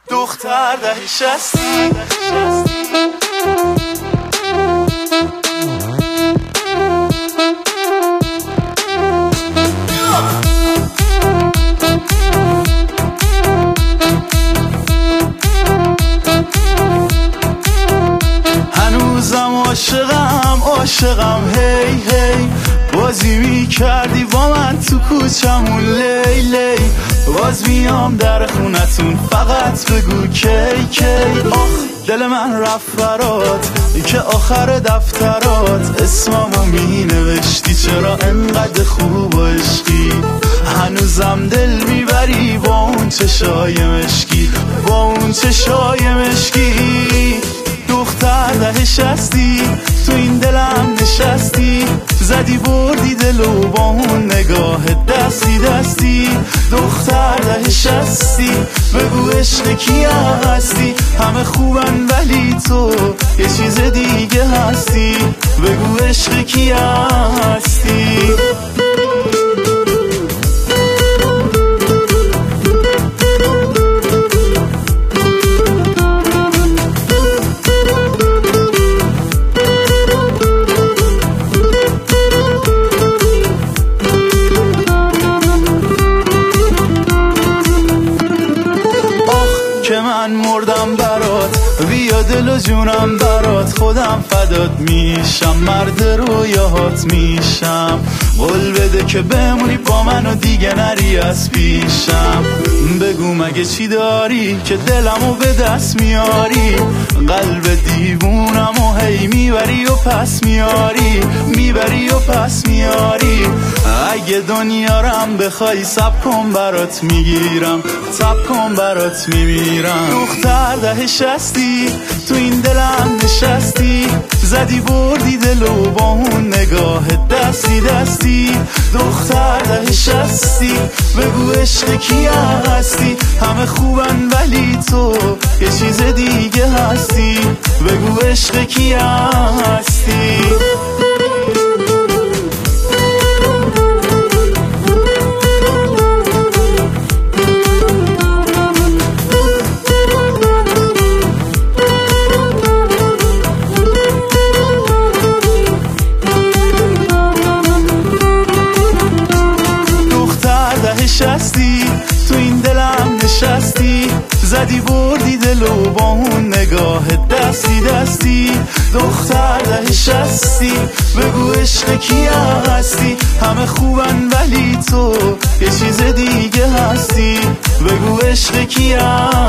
دختر ده شستی هنوزم عاشقم هی هی بازی می کردی با من تو کوچمون لیلی باز میام در خونتون فقط بگو کی کی آخ دل من رفت برات که آخر دفترات اسممو می نوشتی چرا انقدر خوب و عشقی هنوزم دل میبری با اون چشای مشکی با اون چشای مشکی دختر ده شستی تو این دلم نشستی زدی بردی دلو با اون نگاه دستی دستی دختر ده شستی بگو عشق کی هستی همه خوبن ولی تو یه چیز دیگه هستی بگو عشق کی هستی که من مردم برات بیا دل و جونم برات خودم فدات میشم مرد رویاهات میشم قول بده که بمونی با من و دیگه نری از پیشم بگو مگه چی داری که دلمو به دست میاری قلب دیوونم و هی میبری و پس میاری میبری و پس میاری اگه دنیا رم بخوای سب کن برات میگیرم سب کن برات میمیرم دختر ده شستی تو این دلم نشستی زدی بردی دلو با اون نگاه دستی دستی دختر ده شستی بگو عشق کی هستی همه خوبن ولی تو یه چیز دیگه هستی بگو عشق کی هستی شستی تو این دلم نشستی زدی بردی دلو با اون نگاه دستی دستی دختر ده شستی بگو عشق کی هستی همه خوبن ولی تو یه چیز دیگه هستی بگو عشق کی هستی